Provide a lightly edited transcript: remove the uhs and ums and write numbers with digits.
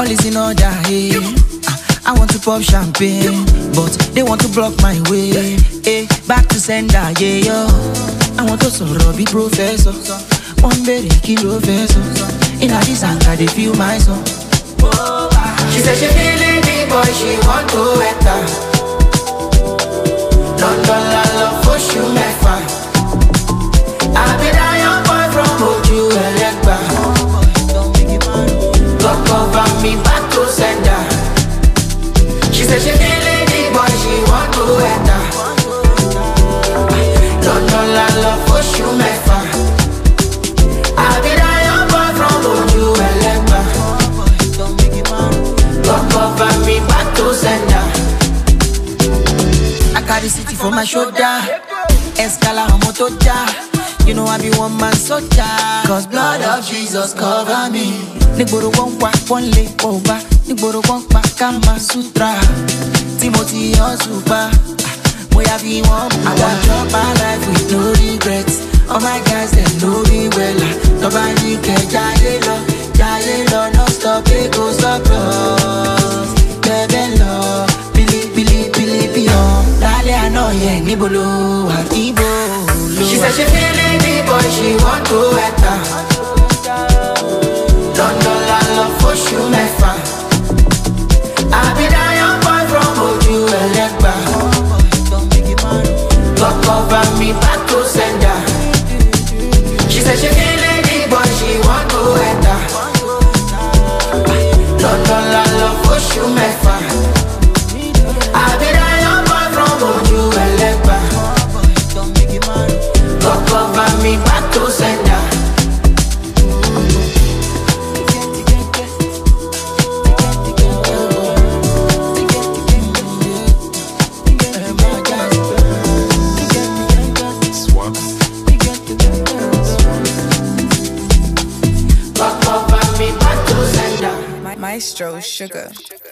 all is in order, hey. I want to pop champagne, but they want to block my way. Hey, back to sender, yeah, yo. I want to sort be professor. One very kilo vessel. In a this anger, they feel my song. She said she feeling me, boy, she want to enter. London, la love for you, my fine. I be that young boy from Oju Elegba. God cover me back to sender. She said she feeling me, boy, she want to enter. London, la love for you, my fine. I be that young boy from Oju Elegba. God cover me back to sender. I carry city for my shoulder. Escala on motoja. You know I be one man soldier. Cause blood of Jesus cover me. Nigboro won't walk one leg over. Nigboro won't pack Kama Sutra. Timothy on super. We have been one. I want to drop my life with no regrets. All my guys they know me well. Nobody can Jayelo, no stop it goes across. Bebe love, Billy on. Dale I know yeah, Nibolo, Akibo. She said she feeling me, boy, she want to enter. London, la love for you, my fan. I be that young boy from Oju Elegba. God cover me back to sender. She said she feeling me, boy, she want to enter. London, la love for you, my fan. I be that young boy from Oju Elegba. God cover me back to sender. God cover me back to sender. Maestro Sugar.